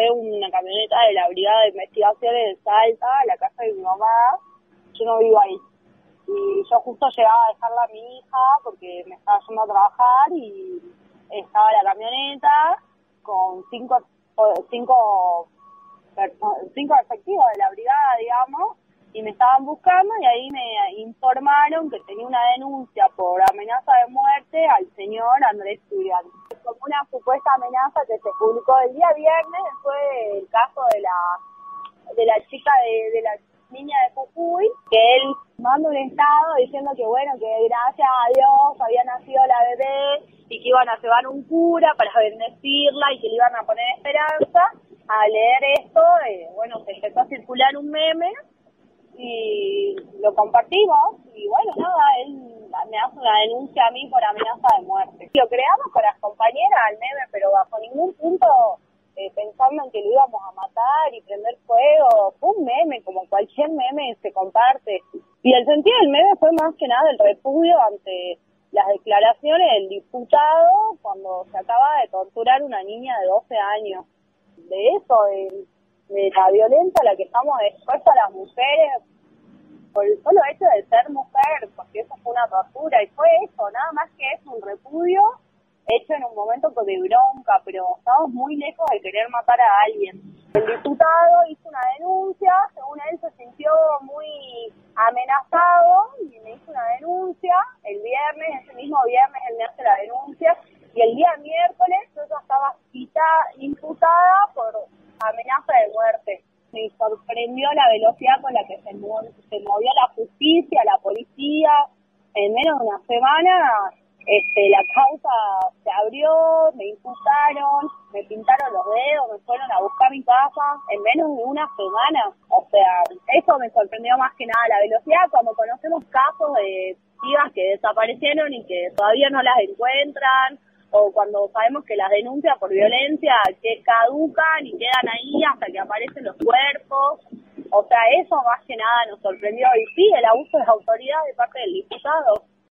llevé una camioneta de la Brigada de Investigaciones de Salta a la casa de mi mamá. Yo no vivo ahí. Y yo justo llegaba a dejarla a mi hija porque me estaba yendo a trabajar y estaba la camioneta con cinco efectivos de la brigada, digamos, y me estaban buscando y ahí me informaron que tenía una denuncia por amenaza de muerte al señor Andrés Julián. Como una supuesta amenaza que se publicó el día viernes, fue el caso de la chica de la niña de Jujuy, que él manda un estado diciendo que bueno, que gracias a Dios había nacido la bebé y que iban a llevar un cura para bendecirla y que le iban a poner esperanza. Al leer esto, bueno, se empezó a circular un meme y lo compartimos y bueno, nada, él me hace una denuncia a mí por amenaza de muerte. Lo creamos con las compañeras al meme, pero bajo ningún punto pensando en que lo íbamos a matar y prender fuego. Fue un meme, como cualquier meme se comparte. Y el sentido del meme fue más que nada el repudio ante las declaraciones del diputado cuando se acaba de torturar una niña de 12 años. De eso, de la violencia a la que estamos expuestas las mujeres por el solo hecho de ser mujer, porque eso fue una tortura y fue eso, nada más que es un repudio hecho en un momento de bronca, pero estamos muy lejos de querer matar a alguien. El diputado hizo una denuncia, según él se sintió muy amenazado y me hizo una denuncia el viernes, ese mismo viernes él me hace la denuncia y el día miércoles yo ya estaba imputada por amenaza de muerte. Me sorprendió la velocidad con la que se movió la justicia, la policía. En menos de una semana la causa se abrió, me imputaron, me pintaron los dedos, me fueron a buscar mi casa en menos de una semana. O sea, eso me sorprendió más que nada, la velocidad cuando conocemos casos de pibas que desaparecieron y que todavía no las encuentran, o cuando sabemos que las denuncias por violencia que caducan y quedan ahí hasta que aparecen los cuerpos. O sea, eso más que nada nos sorprendió. Y sí, el abuso de autoridad de parte del diputado.